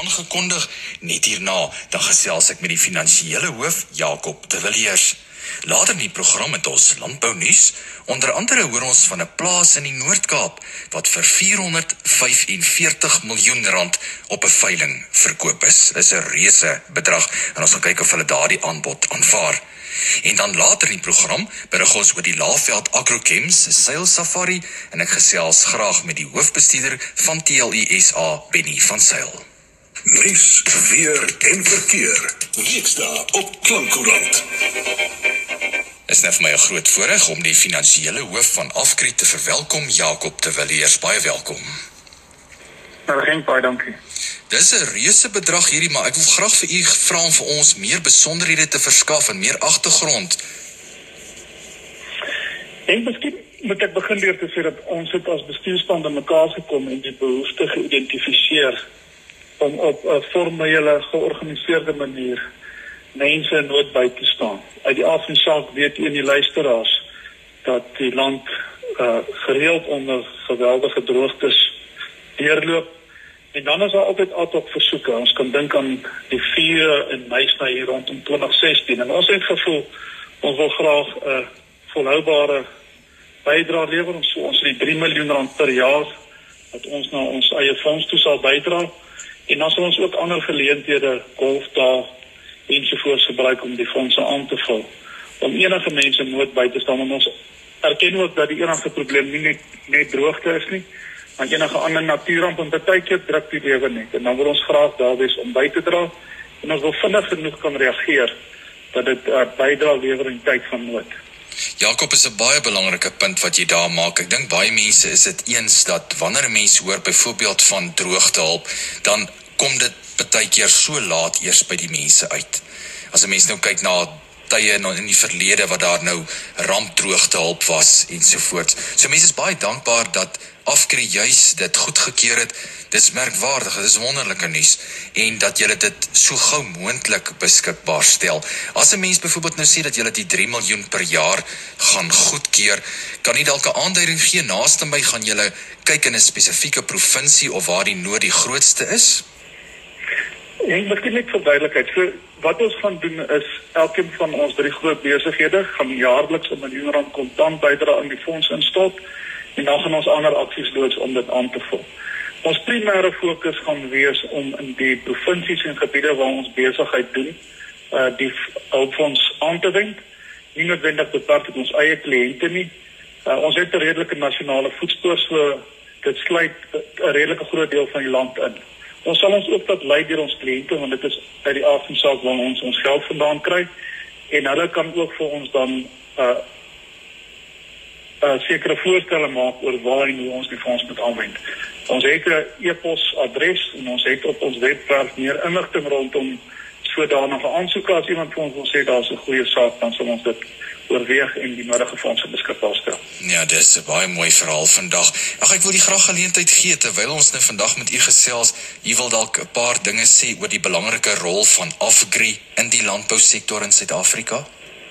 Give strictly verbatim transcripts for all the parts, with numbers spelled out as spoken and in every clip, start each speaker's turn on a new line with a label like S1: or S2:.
S1: aangekondig. Net hierna, dan gesels ek met die finansiële hoof, Jakob de Villiers. Later in die program het ons landbounuus. Onder andere hoor ons van 'n plaas in die Noord-Kaap wat vir vierhonderd vyfenveertig miljoen rand op 'n veiling verkoop is. Dis 'n reuse bedrag en ons gaan kyk of hulle daardie aanbod aanvaar. En dan later in die program berig ons oor die Laveld Agrochems Sail Safari en ek gesels graag met die hoofbestuurder van T L I S A, Benny van Sail.
S2: Nuus, weer en verkeer. Weekdae op Klankkoerant.
S1: Is net vir my 'n groot voorreg om die finansiële hoof van Afgri te verwelkom, Jakob de Villiers. Baie welkom.
S3: Nou, geen baie dankie.
S1: Dis 'n reuse bedrag hierdie, maar ek wil graag vir u vra om vir ons meer besonderhede te verskaf en meer agtergrond.
S3: En miskien moet ek begin deur te sê dat ons het as bestuurspan bymekaar gekom en die behoefte geïdentifiseer om op 'n formele, georganiseerde manier mense in nood by te staan. Uit die aard van die saak weet u en die luisteraars dat die land uh, gereeld onder geweldige droogtes deurloop. En dan is daar altyd ad hoc versoeke. Ons kan dink aan die vuur in Meisna hier rondom twintig sestien. En ons het gevoel, ons wil graag 'n uh, volhoubare bydrae lewer. Ons, ons het die drie miljoen rand per jaar wat ons na ons eie fonds toe sal bydra. En dan sal ons ook ander geleenthede, golfdae ensovoorts gebruik om die fondse aan te vul. Om enige mense nood by te staan. En ons erken ook dat die enigste probleem nie net, net droogte is nie, maar enige ander natuurramp en baie keer druk die lewe net. En dan wil ons graag daar wees om by te dra. En ons wil vinnig genoeg kan reageer dat dit uh, bydra lewer in tyd van nood.
S1: Jakob, is 'n baie belangrike punt wat jy daar maak. Ek dink baie mense is dit eens dat wanneer 'n mens hoor byvoorbeeld van droogtehulp, dan kom dit baie keer so laat eers by die mense uit. As 'n mens nou kyk na tye in die verlede wat daar nou rampdroogtehulp was ensovoorts. So mense is baie dankbaar dat Afgri juis dit goedgekeur het. Dis merkwaardig, dit is wonderlike nuus en dat julle dit so gou moontlik beskikbaar stel. As 'n mens byvoorbeeld nou sê dat julle die drie miljoen per jaar gaan goedkeur, kan jy dalk 'n aanduiding gee naaste my, gaan julle kyk in 'n spesifieke provinsie of waar die nood die grootste is?
S3: En miskien net vir duidelikheid, so wat ons gaan doen is, elkeen van ons drie groot besighede gaan jaarliks 'n miljoen rand kontant bydra aan die fonds instort en dan gaan ons ander aksies loods om dit aan te vul. Ons primêre fokus gaan wees om in die provinsies en gebiede waar ons besigheid doen, uh, die hulpfonds aan te wend. Nie noodwendig beperk tot ons eie kliënte nie. Uh, ons het 'n redelike nasionale voetspoor, so dit sluit 'n redelike groot deel van die land in. Ons sal ons ook dat lei deur ons kliënte, want dit is uit die aard van saak waar ons ons geld vandaan kry, en hulle kan ook vir ons dan uh, uh, sekere voorstelle maak oor waar en hoe ons die fonds moet aanwend. Ons het 'n e-pos adres en ons het op ons webwerf meer inligting rondom sodanige aansoeke. As iemand vir ons wil sê daar's 'n goeie saak, dan sal ons dit oorweeg en die nodige fondse beskikbaar stel.
S1: Ja, dis 'n baie mooi verhaal vandag. Ag, ek wil die graag geleentheid gee terwyl ons nou vandag met u gesels. U wil dalk 'n paar dinge sê oor die belangrike rol van Afgri in die landbousektor in Suid-Afrika?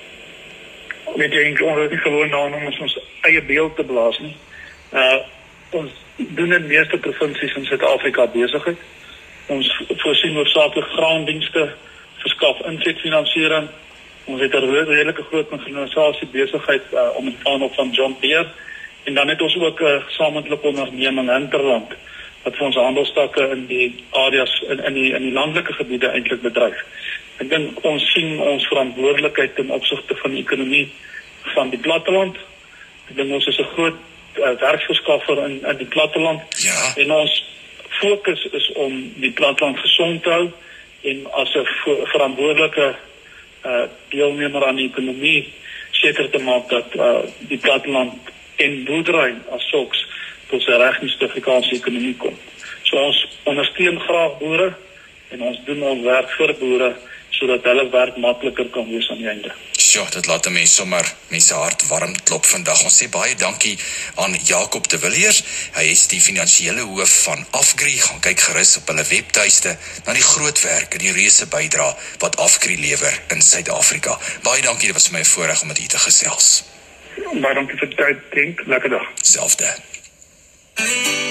S3: Weet jy, ons is nie gewoon daarom om ons eie beeld te blaas nie. Uh, ons doen in meeste provinsies in Suid-Afrika besigheid. Ons voorsien hoofsaaklik graandienste, verskaf insetfinansiering. Ons het 'n redelike groot organisasie besigheid uh, om het aan op van John Deere. En dan het ons ook 'n uh, gesamentlike onderneming Hinterland wat vir ons handelstakke in die areas in in die in die landelike gebiede eintlik bedryf. Ek dink ons sien ons verantwoordelikheid ten opsigte van die ekonomie van die platteland. Ek dink ons is 'n groot uh, werksverskaffer in in die platteland.
S1: Ja.
S3: En ons fokus is om die platteland gesond te hou en as 'n verantwoordelike uh, deelnemer aan die ekonomie seker te maak dat uh, die platteland en boerdery as sulks tot sy reg in die Suid-Afrikaanse ekonomie kom. So ons ondersteun graag boere en ons doen ons werk vir boere sodat hulle werk makliker kan wees aan die einde.
S1: Sjoe, dit laat 'n mens sommer mense hart warm klop vandag. Ons sê baie dankie aan Jakob de Villiers. Hy is die finansiële hoof van Afgri. Gaan kyk gerus op hulle webtuiste na die groot werk en die reuse bydrae wat Afgri lewer in Suid-Afrika. Baie dankie, dit was vir my 'n voorreg om met u te gesels.
S3: Baie dankie vir die tyd, Denk. Lekker dag.
S1: Selfde.